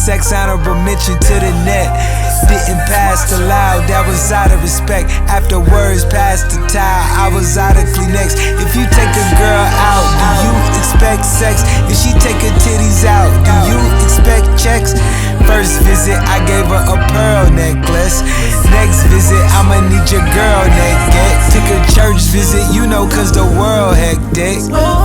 sex, honorable mention to the net. Didn't pass the loud, that was out of respect. After words passed the towel, I was out of Kleenex. If you take a girl out, do you expect sex? If she take her titties out, do you expect checks? First visit, I gave her a pearl necklace. Next visit, I'ma need your girl naked. Took a church visit, you know, cause the world hectic.